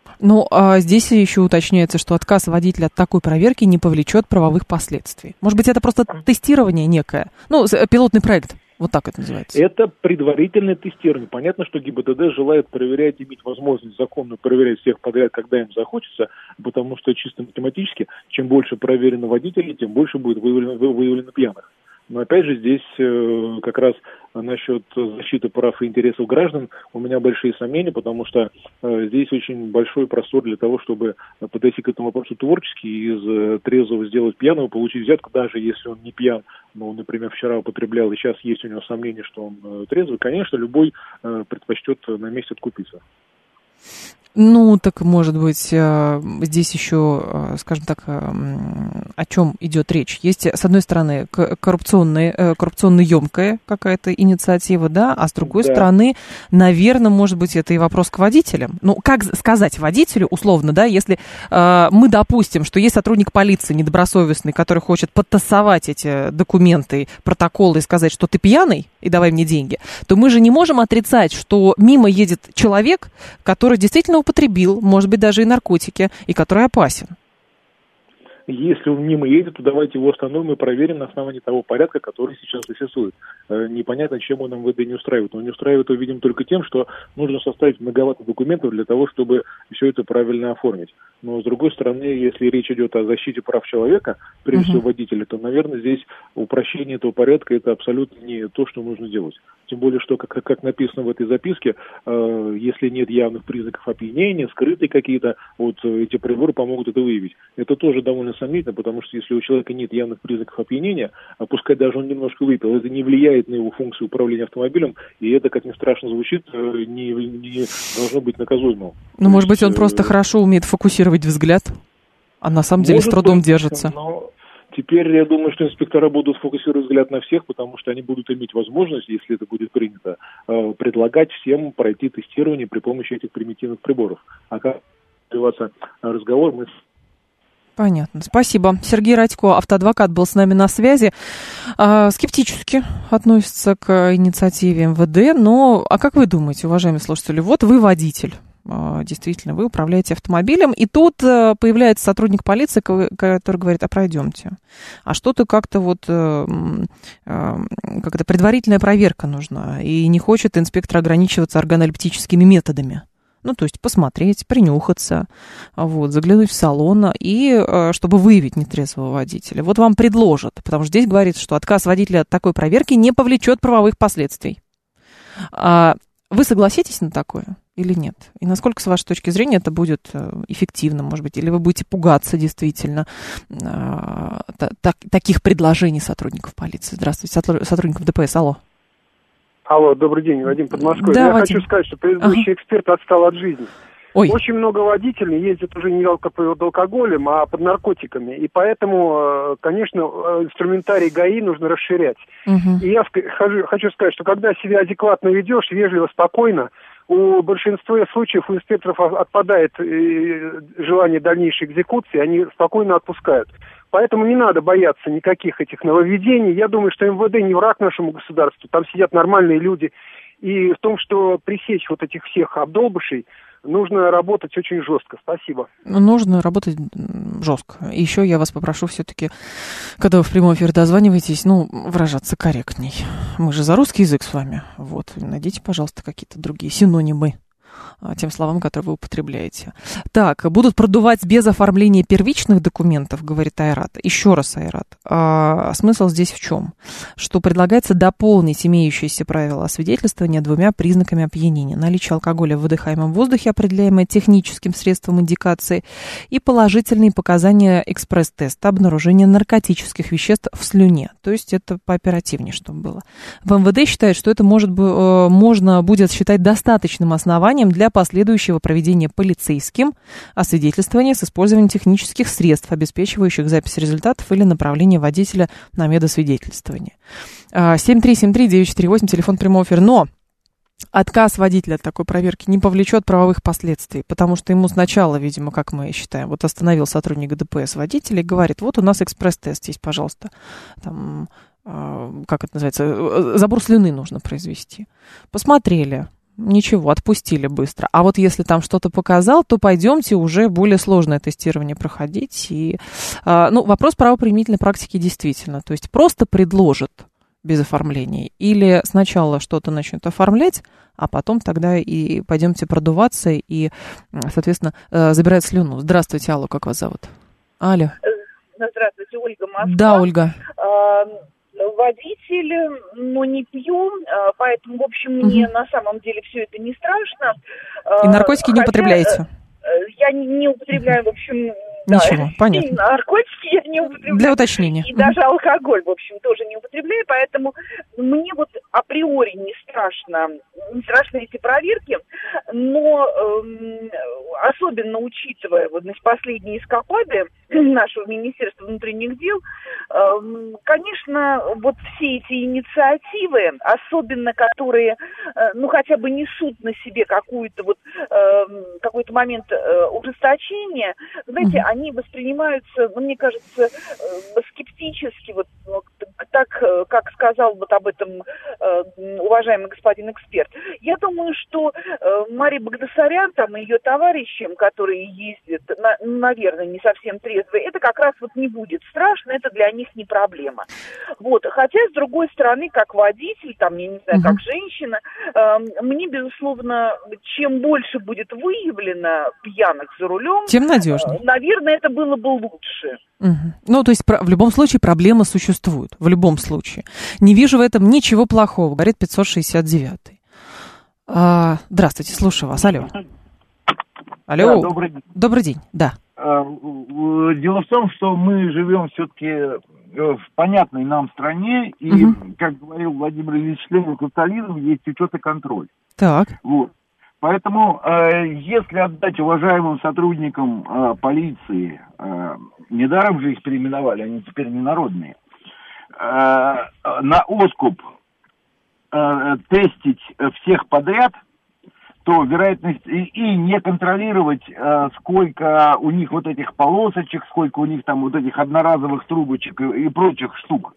Ну, а здесь еще уточняется, что отказ водителя от такой проверки не повлечет правовых последствий. Может быть, это просто тестирование некое? Ну, пилотный проект, вот так это называется. Это предварительное тестирование. Понятно, что ГИБДД желает проверять, иметь возможность законно проверять всех подряд, когда им захочется, потому что чисто математически, чем больше проверено водителей, тем больше будет выявлено пьяных. Но опять же здесь как раз насчет защиты прав и интересов граждан у меня большие сомнения, потому что здесь очень большой простор для того, чтобы подойти к этому вопросу творчески и из трезвого сделать пьяного, получить взятку, даже если он не пьян, но он, например, вчера употреблял, и сейчас есть у него сомнение, что он трезвый, конечно, любой предпочтет на месте откупиться. Ну, так, может быть, здесь еще, скажем так, о чем идет речь? Есть, с одной стороны, коррупционно-емкая какая-то инициатива, да, а с другой стороны, наверное, может быть, это и вопрос к водителям. Ну, как сказать водителю, условно, да, если мы допустим, что есть сотрудник полиции недобросовестный, который хочет подтасовать эти документы, протоколы и сказать, что ты пьяный, и давай мне деньги, то мы же не можем отрицать, что мимо едет человек, который действительно употребил, может быть, даже и наркотики, и который опасен. Если он мимо едет, то давайте его остановим и проверим на основании того порядка, который сейчас существует. Непонятно, чем он МВД не устраивает. Он не устраивает его, видимо, только тем, что нужно составить многовато документов для того, чтобы все это правильно оформить. Но, с другой стороны, если речь идет о защите прав человека, прежде всего водителя, то, наверное, здесь упрощение этого порядка – это абсолютно не то, что нужно делать. Тем более, что, как написано в этой записке, если нет явных признаков опьянения, скрытые какие-то, вот эти приборы помогут это выявить. Это тоже довольно сомнительно, потому что если у человека нет явных признаков опьянения, пускай даже он немножко выпил, это не влияет на его функцию управления автомобилем, и это, как ни страшно звучит, не должно быть наказуемым. Ну, может быть, он просто хорошо умеет фокусировать взгляд, а на самом деле с трудом держится. Но теперь я думаю, что инспектора будут фокусировать взгляд на всех, потому что они будут иметь возможность, если это будет принято, предлагать всем пройти тестирование при помощи этих примитивных приборов. А как развиваться разговор, мы... Понятно. Спасибо. Сергей Радько, автоадвокат, был с нами на связи. Скептически относится к инициативе МВД, но, а как вы думаете, уважаемые слушатели, вот вы водитель, действительно, вы управляете автомобилем, и тут появляется сотрудник полиции, который говорит, а пройдемте. А что-то как-то вот, как-то предварительная проверка нужна, и не хочет инспектор ограничиваться органолептическими методами. Ну, то есть посмотреть, принюхаться, вот, заглянуть в салон, и чтобы выявить нетрезвого водителя. Вот вам предложат, потому что здесь говорится, что отказ водителя от такой проверки не повлечет правовых последствий. Вы согласитесь на такое или нет? И насколько, с вашей точки зрения, это будет эффективно, может быть? Или вы будете пугаться действительно таких предложений сотрудников полиции? Здравствуйте, сотрудников ДПС, алло. Алло, добрый день, Вадим Подмосковье. Да, Я Вадим. хочу сказать, что предыдущий эксперт отстал от жизни. Ой. Очень много водителей ездят уже не под алкоголем, а под наркотиками. И поэтому, конечно, инструментарий ГАИ нужно расширять. И я хочу сказать, что когда себя адекватно ведешь, вежливо, спокойно, у большинства случаев у инспекторов отпадает желание дальнейшей экзекуции, они спокойно отпускают. Поэтому не надо бояться никаких этих нововведений. Я думаю, что МВД не враг нашему государству, там сидят нормальные люди. И в том, что пресечь вот этих всех обдолбышей, нужно работать очень жестко. Спасибо. Нужно работать жестко. И еще я вас попрошу все-таки, когда вы в прямой эфир дозваниваетесь, выражаться корректней. Мы же за русский язык с вами. Вот. Найдите, пожалуйста, какие-то другие синонимы тем словам, которые вы употребляете. Так, будут продувать без оформления первичных документов, говорит Айрат. Еще раз, Айрат. Смысл здесь в чем? Что предлагается дополнить имеющиеся правила освидетельствования двумя признаками опьянения. Наличие алкоголя в выдыхаемом воздухе, определяемое техническим средством индикации, и положительные показания экспресс-теста обнаружения наркотических веществ в слюне. То есть это пооперативнее, чтобы было. В МВД считают, что это можно будет считать достаточным основанием для последующего проведения полицейским освидетельствования с использованием технических средств, обеспечивающих запись результатов или направление водителя на медосвидетельствование. 7373948, телефон прямого эфира. Но отказ водителя от такой проверки не повлечет правовых последствий, потому что ему сначала, видимо, как мы считаем, вот остановил сотрудник ДПС водителя и говорит, вот у нас экспресс-тест есть, пожалуйста, там, как это называется, забор слюны нужно произвести. Посмотрели. ничего, отпустили быстро. А вот если там что-то показал, то пойдемте уже более сложное тестирование проходить. И, вопрос правоприменительной практики действительно. То есть просто предложат без оформления. Или сначала что-то начнут оформлять, а потом тогда и пойдемте продуваться и, соответственно, забирать слюну. Здравствуйте, алло, как вас зовут? Алло. Здравствуйте, Ольга, Москва. Да, Ольга. Водитель, но не пью, поэтому, в общем, мне на самом деле все это не страшно. И наркотики не употребляете? Я не употребляю, в общем... Ничего, да, понятно. И наркотики я не употребляю. Для уточнения. И даже алкоголь, в общем, тоже не употребляю, поэтому мне вот априори не страшно эти проверки, но особенно учитывая вот последние эскапады нашего Министерства внутренних дел, конечно, вот все эти инициативы, особенно которые, хотя бы несут на себе какой-то момент ужесточения, знаете, они воспринимаются, мне кажется, скептически, так, как сказал вот об этом уважаемый господин эксперт. Я думаю, что Мария Багдасарян там и ее товарищам, которые ездят, наверное, не совсем трезвые, это как раз не будет страшно, это для них не проблема. Хотя, с другой стороны, как водитель, там, я не знаю, как женщина, мне, безусловно, чем больше будет выявлено пьяных за рулем, тем надежнее. Наверное, это было бы лучше. То есть в любом случае проблемы существуют. В любом случае. Не вижу в этом ничего плохого, говорит 569-й. Здравствуйте, слушаю вас. Алло. Алло. Да, добрый день. Да. Дело в том, что мы живем все-таки в понятной нам стране, и, как говорил Владимир Ильич Ленин, капитализм есть учет и контроль. Так. Поэтому, если отдать уважаемым сотрудникам полиции, недаром же их переименовали, они теперь не народные, на откуп тестить всех подряд, то вероятность и не контролировать, сколько у них вот этих полосочек, сколько у них там вот этих одноразовых трубочек и прочих штук,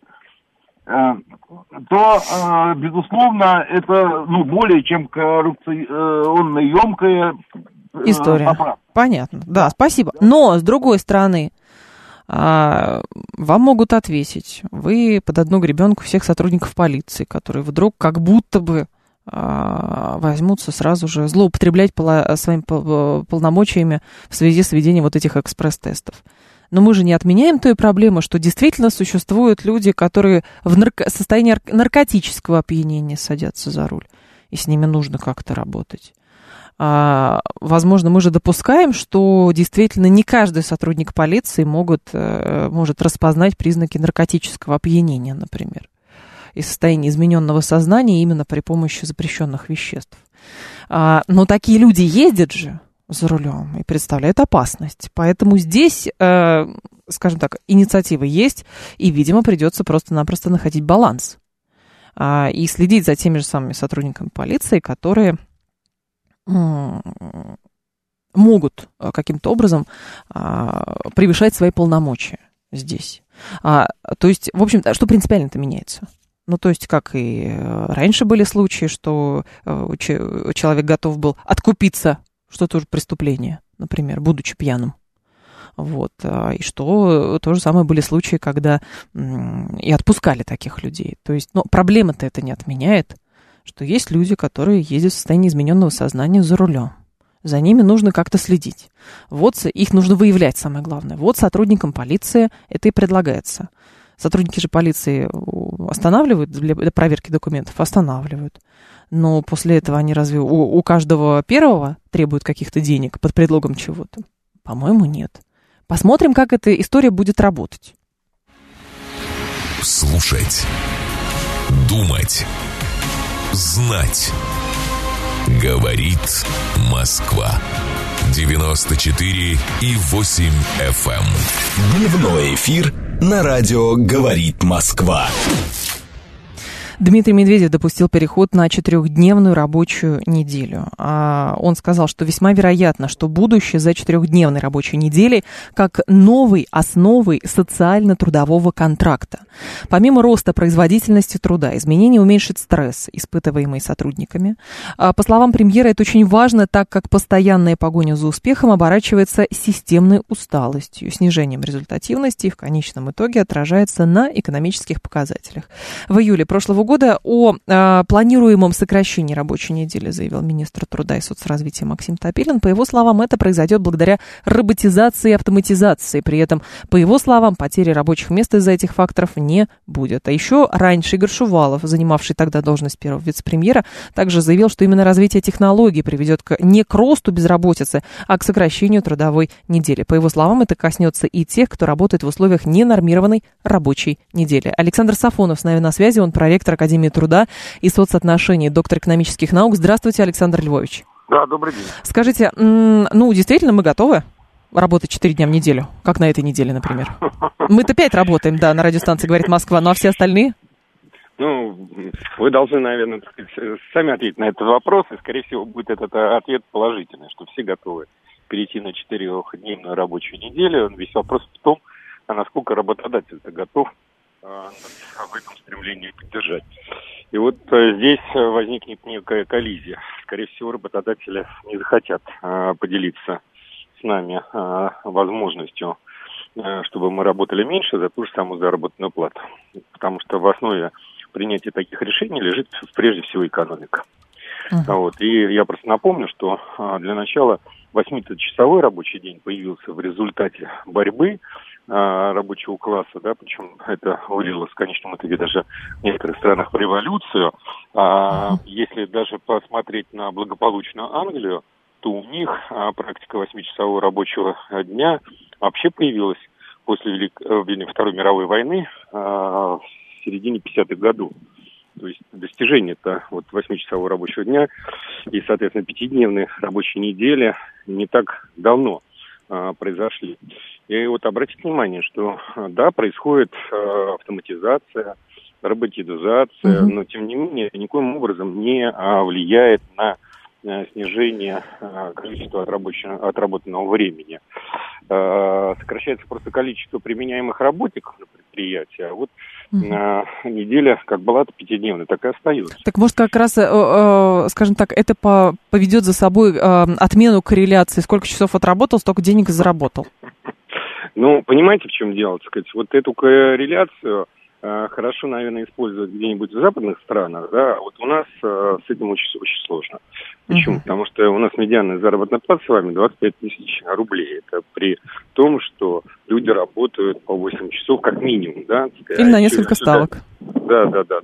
то, безусловно, это более чем коррупционно емкая история. Поправка. Понятно, да, спасибо. Но, с другой стороны, вам могут ответить, вы под одну гребенку всех сотрудников полиции, которые вдруг как будто бы возьмутся сразу же злоупотреблять своими полномочиями в связи с введением вот этих экспресс-тестов. Но мы же не отменяем той проблемы, что действительно существуют люди, которые в состоянии наркотического опьянения садятся за руль, и с ними нужно как-то работать. Возможно, мы же допускаем, что действительно не каждый сотрудник полиции может распознать признаки наркотического опьянения, например, и состояние измененного сознания именно при помощи запрещенных веществ. Но такие люди ездят же за рулем и представляют опасность. Поэтому здесь, скажем так, инициатива есть, и, видимо, придется просто-напросто находить баланс и следить за теми же самыми сотрудниками полиции, которые могут каким-то образом превышать свои полномочия здесь. То есть, в общем, что принципиально-то меняется? То есть, как и раньше были случаи, что человек готов был откупиться, что тоже преступление, например, будучи пьяным. И что то же самое были случаи, когда и отпускали таких людей. То есть, проблема-то это не отменяет, что есть люди, которые ездят в состоянии измененного сознания за рулем. За ними нужно как-то следить. Их нужно выявлять, самое главное. Сотрудникам полиции это и предлагается. Сотрудники же полиции останавливают для проверки документов? Останавливают. Но после этого они разве у каждого первого требуют каких-то денег под предлогом чего-то? По-моему, нет. Посмотрим, как эта история будет работать. Слушать. Думать. Знать. Говорит Москва. 94,8 FM. Дневной эфир на радио «Говорит Москва». Дмитрий Медведев допустил переход на 4-дневную рабочую неделю. Он сказал, что весьма вероятно, что будущее за 4-дневной рабочей неделей как новой основой социально-трудового контракта. Помимо роста производительности труда, изменение уменьшит стресс, испытываемый сотрудниками. По словам премьера, это очень важно, так как постоянная погоня за успехом оборачивается системной усталостью, снижением результативности и в конечном итоге отражается на экономических показателях. В июле прошлого года о планируемом сокращении рабочей недели заявил министр труда и соцразвития Максим Топилин. По его словам, это произойдет благодаря роботизации и автоматизации. При этом, по его словам, потери рабочих мест из-за этих факторов не будет. А еще раньше Игорь Шувалов, занимавший тогда должность первого вице-премьера, также заявил, что именно развитие технологий приведет не к росту безработицы, а к сокращению трудовой недели. По его словам, это коснется и тех, кто работает в условиях ненормированной рабочей недели. Александр Сафонов с нами на связи, он проректор Академии труда и соцотношений, доктор экономических наук. Здравствуйте, Александр Львович. Да, добрый день. Скажите, действительно мы готовы работать 4 дня в неделю, как на этой неделе, например? Мы-то 5 работаем, да, на радиостанции «Говорит Москва», ну а все остальные? Вы должны, наверное, сами ответить на этот вопрос, и, скорее всего, будет этот ответ положительный, что все готовы перейти на 4-дневную рабочую неделю. Весь вопрос в том, насколько работодатель-то готов в этом стремлении поддержать. И вот здесь возникнет некая коллизия. Скорее всего, работодатели не захотят поделиться с нами возможностью, чтобы мы работали меньше за ту же самую заработную плату. Потому что в основе принятия таких решений лежит прежде всего экономика. И я просто напомню, что для начала 8-часовой рабочий день появился в результате борьбы рабочего класса, да, причем это вылилось в конечном итоге даже в некоторых странах в революцию. Если даже посмотреть на благополучную Англию, то у них практика 8-часового рабочего дня вообще появилась после Второй мировой войны в середине 50-х годов. То есть достижение-то 8-часового рабочего дня и, соответственно, 5-дневной рабочей недели не так давно произошли. И обратите внимание, что да, происходит автоматизация, роботизация, но тем не менее это никоим образом не влияет на снижение количества отработанного времени. Сокращается просто количество применяемых работников на предприятии, а неделя как была-то 5-дневная, так и остается. Так может как раз, скажем так, это поведет за собой отмену корреляции, сколько часов отработал, столько денег заработал? Понимаете, в чем дело, так сказать, вот эту корреляцию хорошо, наверное, использовать где-нибудь в западных странах, да, у нас с этим очень сложно. Почему? Потому что у нас медианная заработная плата с вами 25 тысяч рублей. Это при том, что люди работают по 8 часов как минимум, да. Или на несколько ставок. Да.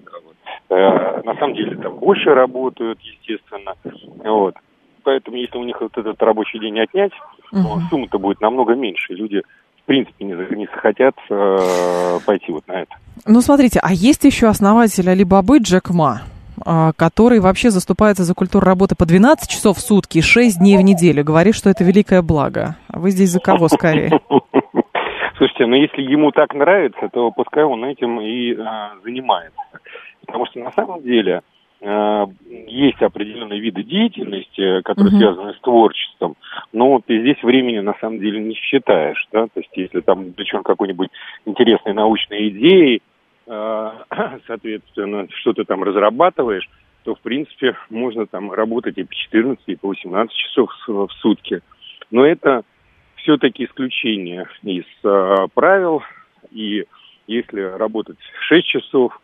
На самом деле там больше работают, естественно. Поэтому если у них этот рабочий день отнять, сумма-то будет намного меньше. Люди в принципе не захотят пойти на это. Смотрите, а есть еще основатель Алибабы Джек Ма, который вообще заступается за культуру работы по 12 часов в сутки и 6 дней в неделю. Говорит, что это великое благо. А вы здесь за кого скорее? Слушайте, если ему так нравится, то пускай он этим и занимается. Потому что на самом деле есть определенные виды деятельности, которые связаны с творчеством, но здесь времени на самом деле не считаешь, да, то есть если там увлечен какой-нибудь интересной научной идеей, соответственно, что ты там разрабатываешь, то в принципе можно там работать и по 14, и по 18 часов в сутки. Но это все-таки исключение из правил, и если работать 6 часов,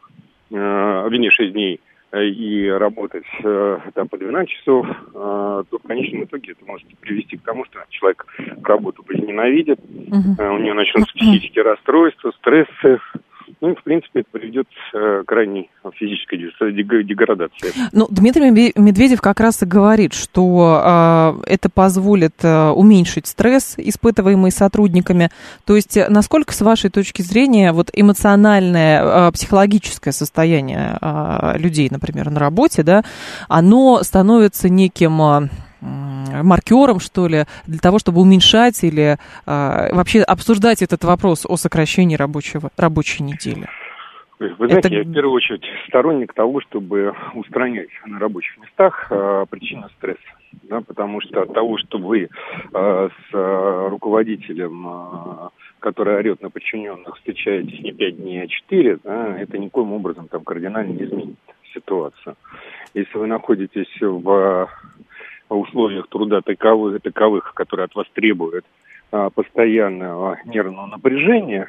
6 дней, и работать по 12 часов, то в конечном итоге это может привести к тому, что человек работу возненавидит, у него начнутся психические расстройства, стрессы. И, в принципе, это приведет к крайней физической деградации. Дмитрий Медведев как раз и говорит, что это позволит уменьшить стресс, испытываемый сотрудниками. То есть, насколько, с вашей точки зрения, эмоциональное, психологическое состояние людей, например, на работе, да, оно становится неким маркером, что ли, для того, чтобы уменьшать или вообще обсуждать этот вопрос о сокращении рабочей недели? Вы знаете, я в первую очередь сторонник того, чтобы устранять на рабочих местах причины стресса. Да, потому что от того, что вы с руководителем, который орет на подчиненных, встречаетесь не 5 дней, а 4, да, это никоим образом там кардинально не изменит ситуацию. Если вы находитесь в условиях труда таковых, которые от вас требуют постоянного нервного напряжения,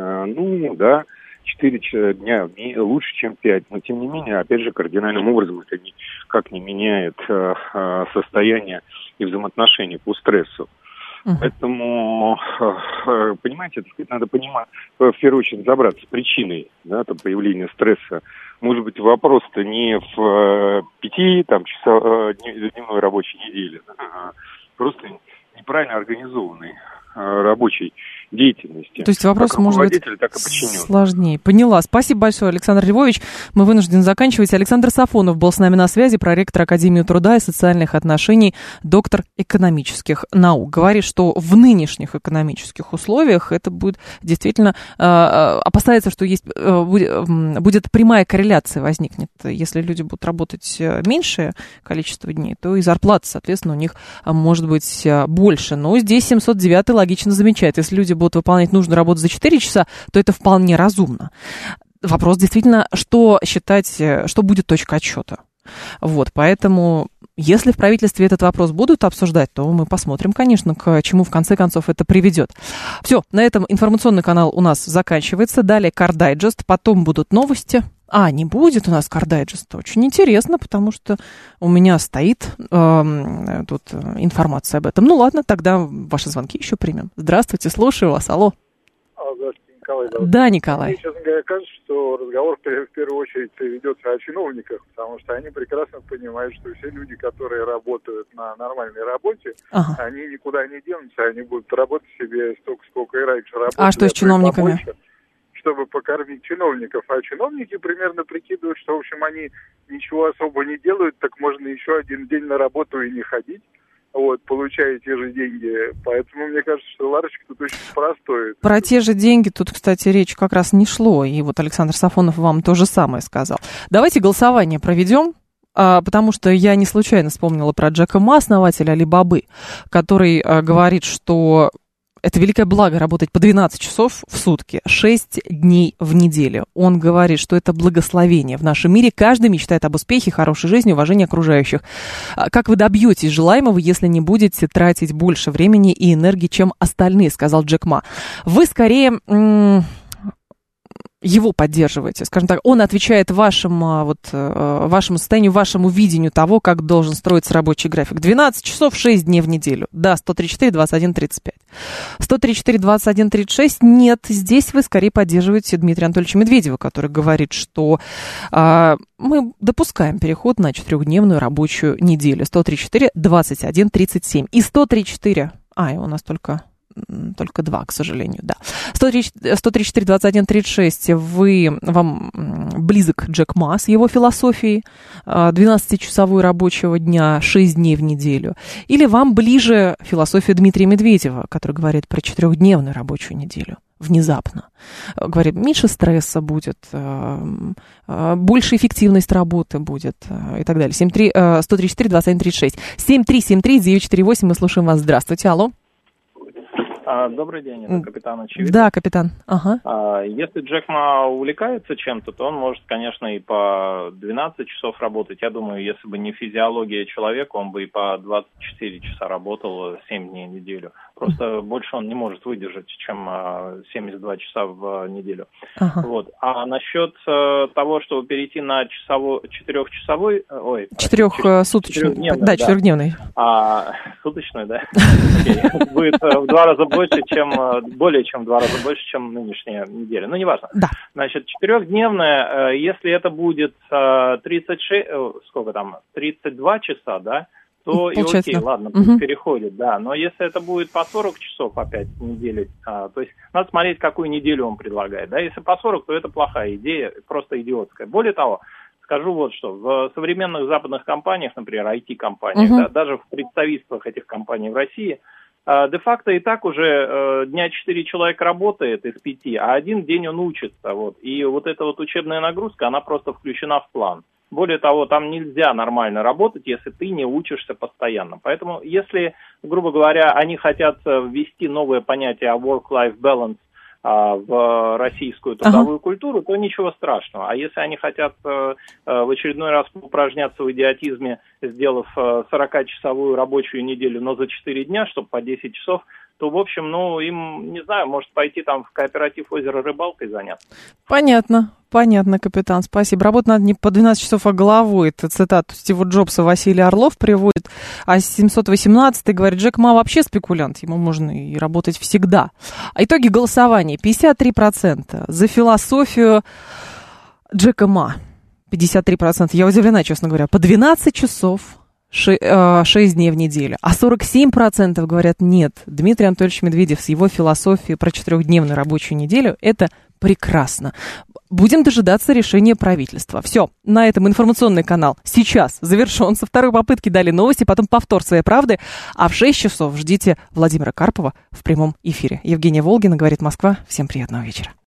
4 дня лучше, чем 5. Но, тем не менее, опять же, кардинальным образом это никак не меняет состояние и взаимоотношения по стрессу. Поэтому, понимаете, надо понимать, в первую очередь, разобраться с причиной появления стресса. Может быть, вопрос-то не в 5-часовой рабочей неделе, а просто неправильно организованной рабочей деятельности. То есть вопрос может быть сложнее. Поняла. Спасибо большое, Александр Львович. Мы вынуждены заканчивать. Александр Сафонов был с нами на связи, проректор Академии труда и социальных отношений, доктор экономических наук. Говорит, что в нынешних экономических условиях это будет действительно... опасается, что будет прямая корреляция возникнет. Если люди будут работать меньшее количество дней, то и зарплата, соответственно, у них может быть больше. Но здесь 709 логично замечает. Если люди будут выполнять нужную работу за 4 часа, то это вполне разумно. Вопрос действительно, что считать, что будет точка отсчета. Вот, поэтому, если в правительстве этот вопрос будут обсуждать, то мы посмотрим, конечно, к чему в конце концов это приведет. Все, на этом информационный канал у нас заканчивается. Далее Кардайджест, потом будут новости. Не будет у нас Кардайджеста. Очень интересно, потому что у меня стоит тут информация об этом. Ну ладно, тогда ваши звонки еще примем. Здравствуйте, слушаю вас. Алло. Здравствуйте, Николай. Да, Николай. Мне, честно говоря, кажется, что разговор в первую очередь ведется о чиновниках, потому что они прекрасно понимают, что все люди, которые работают на нормальной работе, они никуда не денутся, они будут работать себе столько, сколько и раньше работали. А что с чиновниками? Побольше, чтобы покормить чиновников. А чиновники примерно прикидывают, что, в общем, они ничего особо не делают, так можно еще один день на работу и не ходить, получая те же деньги. Поэтому мне кажется, что ларочка тут очень простой. Про те же деньги тут, кстати, речь как раз не шло. И вот Александр Сафонов вам то же самое сказал. Давайте голосование проведем. Потому что я не случайно вспомнила про Джека Ма, основателя Алибабы, который говорит, что это великое благо работать по 12 часов в сутки, 6 дней в неделю. Он говорит, что это благословение в нашем мире. Каждый мечтает об успехе, хорошей жизни, уважении окружающих. Как вы добьетесь желаемого, если не будете тратить больше времени и энергии, чем остальные, сказал Джек Ма. Вы скорее... его поддерживаете, скажем так, он отвечает вашему состоянию, вашему видению того, как должен строиться рабочий график. 12 часов, 6 дней в неделю. Да, 134, 21, 35. 134, 21, 36. Нет, здесь вы скорее поддерживаете Дмитрия Анатольевича Медведева, который говорит, что мы допускаем переход на 4-дневную рабочую неделю. 134, 21, 37. И 134... и у нас только 2, к сожалению, да. 134, 21, 36, вам близок Джек Ма с его философией 12-часовой рабочего дня, 6 дней в неделю. Или вам ближе философия Дмитрия Медведева, который говорит про 4-дневную рабочую неделю. Внезапно. Говорит, меньше стресса будет, больше эффективность работы будет и так далее. 134, 21, 36. 7373-948, мы слушаем вас. Здравствуйте, алло. Добрый день, это капитан Очевидно. Да, капитан. Если Джек Ма увлекается чем-то, то он может, конечно, и по 12 часов работать. Я думаю, если бы не физиология человека, он бы и по 24 часа работал 7 дней в неделю. Просто больше он не может выдержать, чем 72 часа в неделю. А насчет того, чтобы перейти на 4-часовой... Четырехдневный. Да, 4-дневный. Суточный, да? Будет в 2 раза более чем в 2 раза больше, чем нынешняя неделя. Ну, неважно. Да. Значит, 4-дневная, если это будет 32 часа, да, то и окей, ладно, переходит, да. Но если это будет по 40 часов опять в неделю, то есть надо смотреть, какую неделю он предлагает, да. Если по 40, то это плохая идея, просто идиотская. Более того, скажу вот что, в современных западных компаниях, например, IT-компаниях, да, даже в представительствах этих компаний в России, де-факто и так уже дня 4 человек работает из 5, а 1 день он учится. Вот. И вот эта вот учебная нагрузка, она просто включена в план. Более того, там нельзя нормально работать, если ты не учишься постоянно. Поэтому, если, грубо говоря, они хотят ввести новое понятие work-life balance в российскую трудовую культуру, то ничего страшного. А если они хотят в очередной раз упражняться в идиотизме, сделав 40-часовую рабочую неделю, но за 4 дня, чтобы по 10 часов, то, в общем, им, не знаю, может пойти там в кооператив «Озеро» рыбалкой заняться. Понятно, капитан, спасибо. Работать надо не по 12 часов, а головой. Это цитату Стива Джобса Василий Орлов приводит. А 718 говорит, Джек Ма вообще спекулянт, ему можно и работать всегда. А итоги голосования. 53% за философию Джека Ма. 53%. Я удивлена, честно говоря. По 12 часов. 6 дней в неделю. А 47% говорят, нет, Дмитрий Анатольевич Медведев с его философией про 4-дневную рабочую неделю, это прекрасно. Будем дожидаться решения правительства. Все, на этом информационный канал сейчас завершен. Со второй попытки дали новости, потом повтор своей правды. А в 6 часов ждите Владимира Карпова в прямом эфире. Евгения Волгина, говорит Москва. Всем приятного вечера.